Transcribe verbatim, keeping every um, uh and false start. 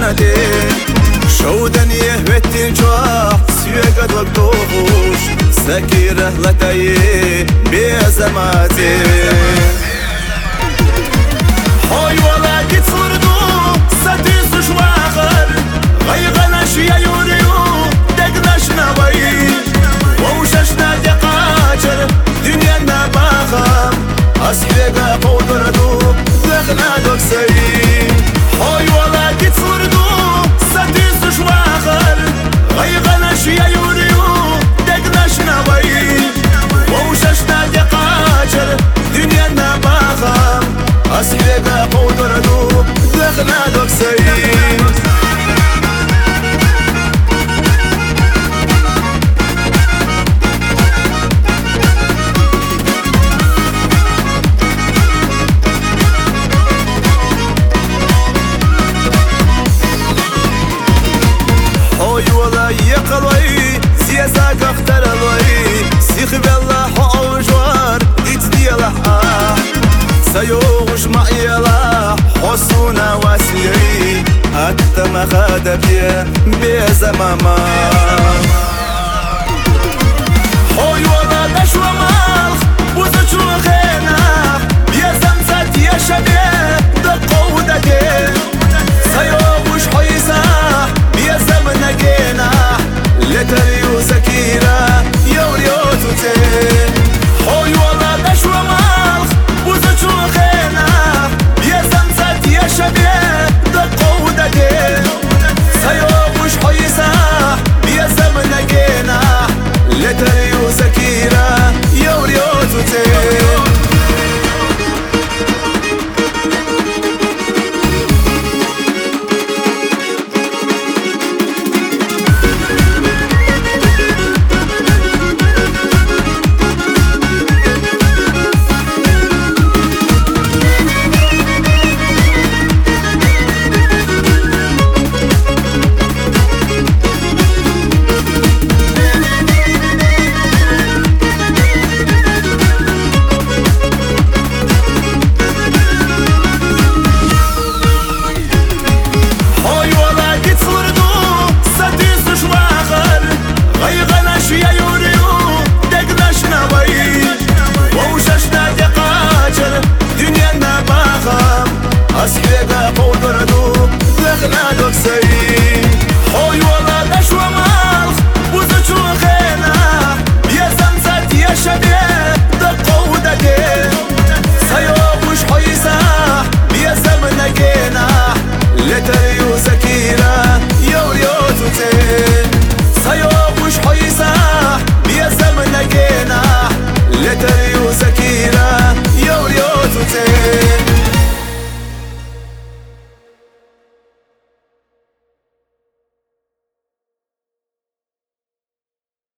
ندي شودني هوتي جوا سيوغا دوغدوش سكيرة لتاي بيزماتي هاي ولا كتصردو ستيسو شواخر غيغناش يا يوريو دقناش نوي ووششنا دقاجر دنيا نباخم أصحيقا قودردو دقنا دوكسي هاي ولا كتصردو ستيسو شواخر غيغناش يا يوريو دقناش نوي ووششنا دقاجر دنيا نباخم أصحيقا قودردو دقنا دوكسي يقلوي سياسة كختر لوي سيخ بالله حوجوار ديت دياله سيوغش معيلا حسونا واسيري حتى ما خاد بيه بيزماما حوي ولا دشوى مالخ وزجو خينا بيزمزت يا شبيه دقو دقين